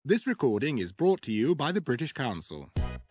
This recording is brought to you by the British Council.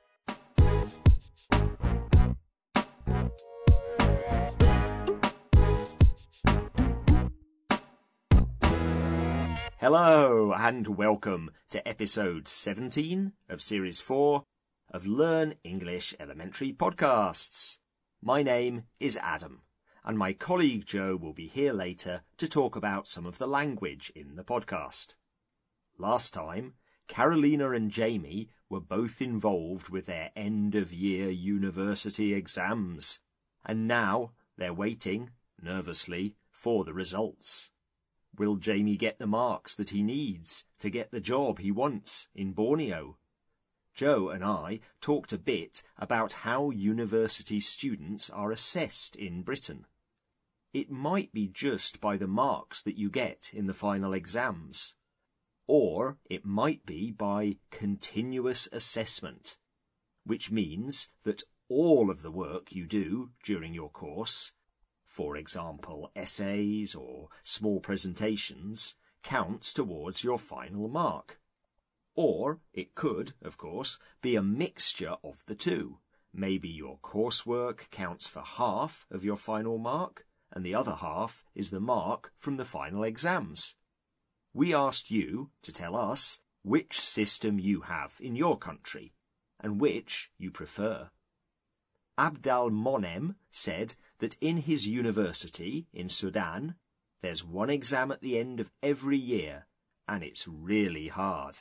Hello and welcome to episode 17 of series 4 of Learn English Elementary podcasts. My name is Adam and my colleague Joe will be here later to talk about some of the language in the podcast. Last time, Carolina and Jamie were both involved with their end-of-year university exams, and now they're waiting, nervously, for the results. Will Jamie get the marks that he needs to get the job he wants in Borneo? Joe and I talked a bit about how university students are assessed in Britain. It might be just by the marks that you get in the final exams, or it might be by continuous assessment, which means that all of the work you do during your course, for example, essays or small presentations, counts towards your final mark. Or it could, of course, be a mixture of the two. Maybe your coursework counts for half of your final mark, and the other half is the mark from the final exams. We asked you to tell us which system you have in your country, and which you prefer. Abdal Monem said that in his university in Sudan, there's one exam at the end of every year, and it's really hard.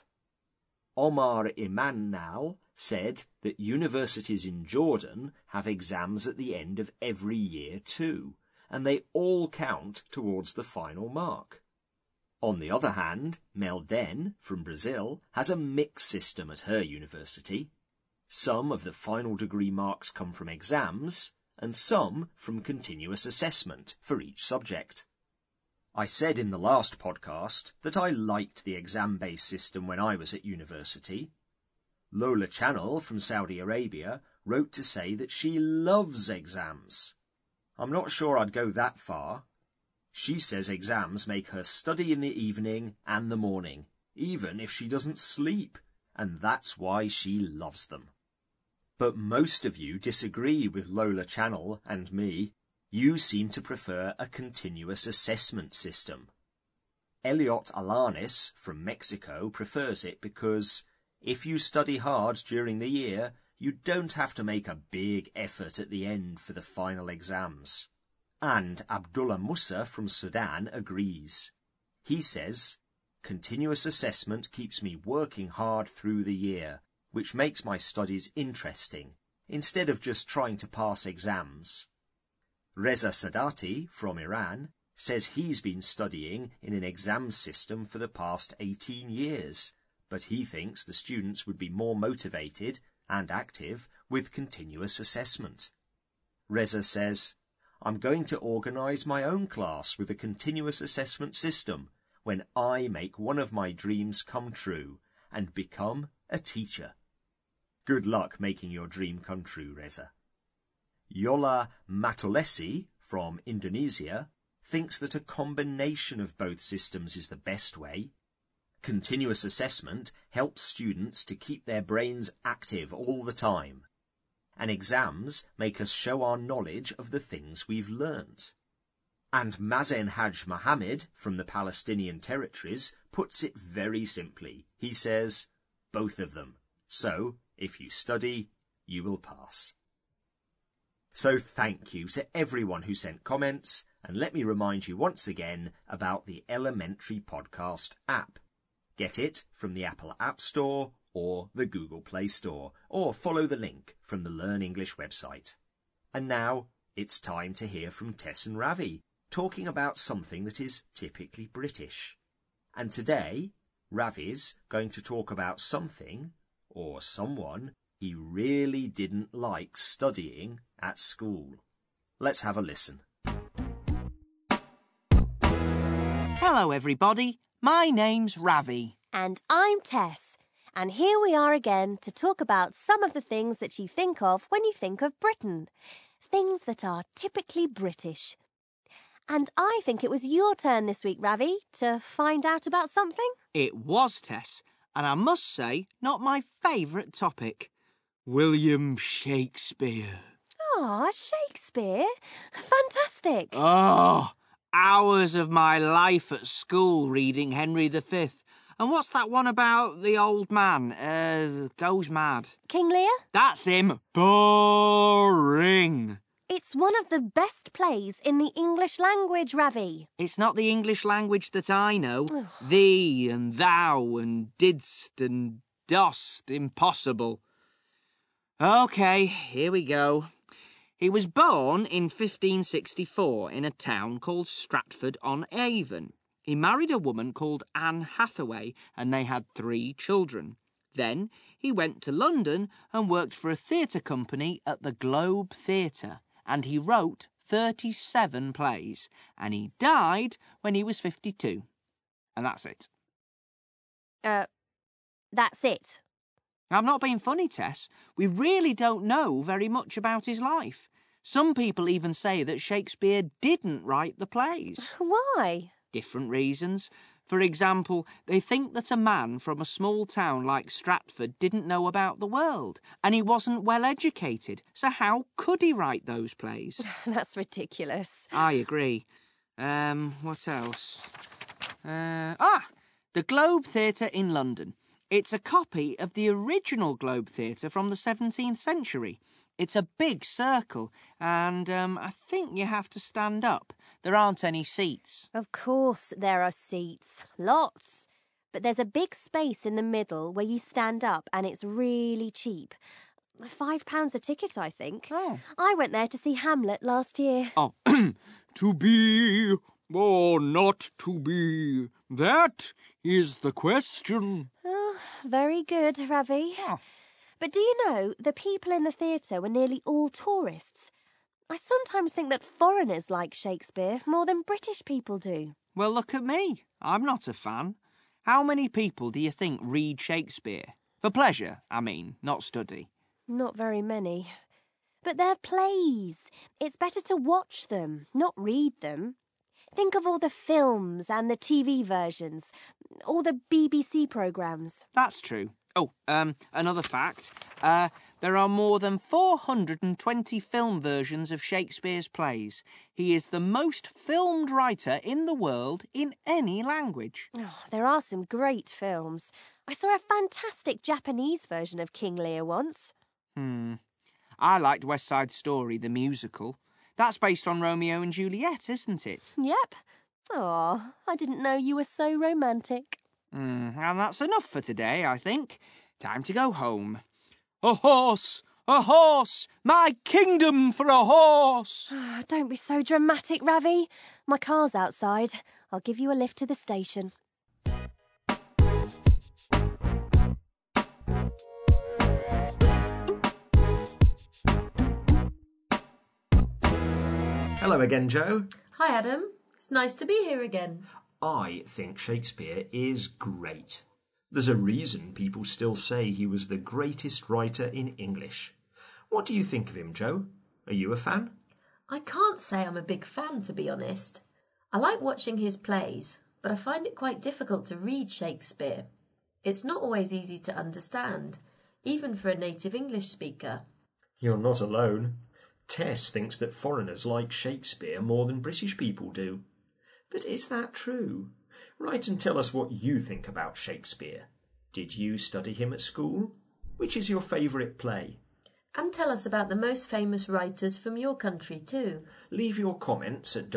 Omar Imanal said that universities in Jordan have exams at the end of every year too, and they all count towards the final mark. On the other hand, Melden from Brazil has a mixed system at her university. Some of the final degree marks come from exams, and some from continuous assessment for each subject. I said in the last podcast that I liked the exam-based system when I was at university. Lola Channel from Saudi Arabia wrote to say that she loves exams. I'm not sure I'd go that far. She says exams make her study in the evening and the morning, even if she doesn't sleep, and that's why she loves them. But most of you disagree with Lola Channel and me. You seem to prefer a continuous assessment system. Elliot Alanis from Mexico prefers it because if you study hard during the year, you don't have to make a big effort at the end for the final exams. And Abdullah Musa from Sudan agrees. He says, continuous assessment keeps me working hard through the year, which makes my studies interesting, instead of just trying to pass exams. Reza Sadati from Iran says he's been studying in an exam system for the past 18 years, but he thinks the students would be more motivated and active with continuous assessment. Reza says, I'm going to organise my own class with a continuous assessment system when I make one of my dreams come true and become a teacher. Good luck making your dream come true, Reza. Yola Matolesi from Indonesia thinks that a combination of both systems is the best way. Continuous assessment helps students to keep their brains active all the time, and exams make us show our knowledge of the things we've learnt. And Mazen Haj Mohammed from the Palestinian territories puts it very simply. He says, both of them. So, if you study, you will pass. So thank you to everyone who sent comments, and let me remind you once again about the Elementary Podcast app. Get it from the Apple App Store or the Google Play Store, or follow the link from the Learn English website. And now it's time to hear from Tess and Ravi, talking about something that is typically British. And today, Ravi's going to talk about something, or someone, he really didn't like studying at school. Let's have a listen. Hello everybody, my name's Ravi. And I'm Tess. And here we are again to talk about some of the things that you think of when you think of Britain. Things that are typically British. And I think it was your turn this week, Ravi, to find out about something. It was, Tess, and I must say, not my favourite topic. William Shakespeare. Ah, Shakespeare? Fantastic. Oh, hours of my life at school reading Henry V. And what's that one about the old man? Goes mad. King Lear? That's him. Boring. It's one of the best plays in the English language, Ravi. It's not the English language that I know. Thee and thou and didst and dost. Impossible. OK, here we go. He was born in 1564 in a town called Stratford-on-Avon. He married a woman called Anne Hathaway and they had 3 children. Then he went to London and worked for a theatre company at the Globe Theatre, and he wrote 37 plays, and he died when he was 52. And that's it. That's it. I'm not being funny, Tess. We really don't know very much about his life. Some people even say that Shakespeare didn't write the plays. Why? Different reasons. For example, they think that a man from a small town like Stratford didn't know about the world, and he wasn't well educated, so how could he write those plays? That's ridiculous. I agree. What else? The Globe Theatre in London. It's a copy of the original Globe Theatre from the 17th century. It's a big circle, and I think you have to stand up. There aren't any seats. Of course there are seats. Lots. But there's a big space in the middle where you stand up, and it's really cheap. £5 a ticket, I think. Oh. I went there to see Hamlet last year. Oh, to be or not to be, that is the question. Oh, very good, Ravi. Oh. But do you know, the people in the theatre were nearly all tourists. I sometimes think that foreigners like Shakespeare more than British people do. Well, look at me. I'm not a fan. How many people do you think read Shakespeare? For pleasure, I mean, not study. Not very many. But they're plays. It's better to watch them, not read them. Think of all the films and the TV versions, all the BBC programmes. That's true. Oh, another fact. There are more than 420 film versions of Shakespeare's plays. He is the most filmed writer in the world in any language. Oh, there are some great films. I saw a fantastic Japanese version of King Lear once. I liked West Side Story, the musical. That's based on Romeo and Juliet, isn't it? Yep. Oh, I didn't know you were so romantic. And that's enough for today, I think. Time to go home. A horse! A horse! My kingdom for a horse! Don't be so dramatic, Ravi. My car's outside. I'll give you a lift to the station. Hello again, Joe. Hi, Adam. It's nice to be here again. I think Shakespeare is great. There's a reason people still say he was the greatest writer in English. What do you think of him, Joe? Are you a fan? I can't say I'm a big fan, to be honest. I like watching his plays, but I find it quite difficult to read Shakespeare. It's not always easy to understand, even for a native English speaker. You're not alone. Tess thinks that foreigners like Shakespeare more than British people do. But is that true? Write and tell us what you think about Shakespeare. Did you study him at school? Which is your favourite play? And tell us about the most famous writers from your country too. Leave your comments at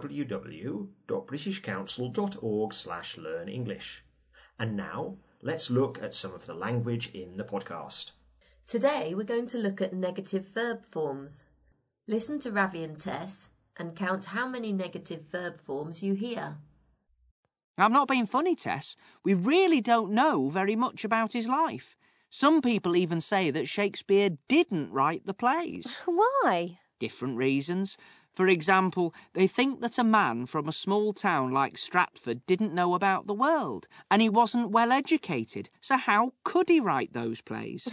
www.britishcouncil.org/learnenglish. And now, let's look at some of the language in the podcast. Today we're going to look at negative verb forms. Listen to Ravi and Tess and count how many negative verb forms you hear. I'm not being funny, Tess. We really don't know very much about his life. Some people even say that Shakespeare didn't write the plays. Why? Different reasons. For example, they think that a man from a small town like Stratford didn't know about the world, and he wasn't well educated, so how could he write those plays?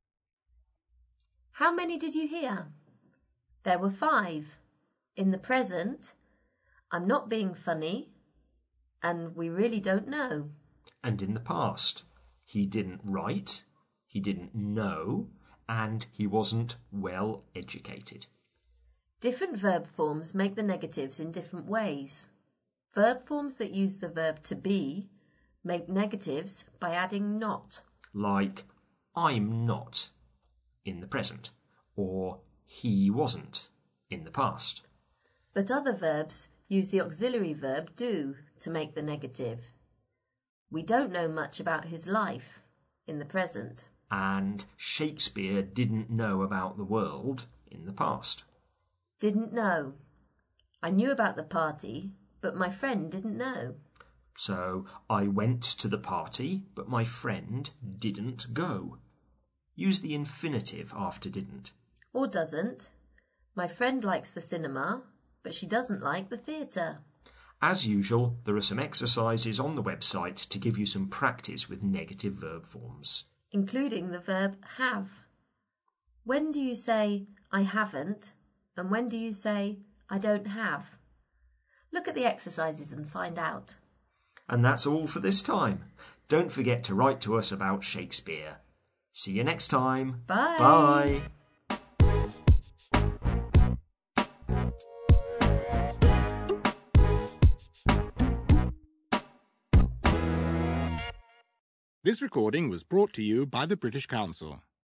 How many did you hear? There were 5. In the present, I'm not being funny, and we really don't know. And in the past, he didn't write, he didn't know, and he wasn't well educated. Different verb forms make the negatives in different ways. Verb forms that use the verb to be make negatives by adding not. Like, I'm not in the present, or he wasn't in the past. But other verbs use the auxiliary verb do to make the negative. We don't know much about his life in the present. And Shakespeare didn't know about the world in the past. Didn't know. I knew about the party, but my friend didn't know. So I went to the party, but my friend didn't go. Use the infinitive after didn't. Or doesn't. My friend likes the cinema, but she doesn't like the theatre. As usual, there are some exercises on the website to give you some practice with negative verb forms. Including the verb have. When do you say, I haven't, and when do you say, I don't have? Look at the exercises and find out. And that's all for this time. Don't forget to write to us about Shakespeare. See you next time. Bye. Bye. This recording was brought to you by the British Council.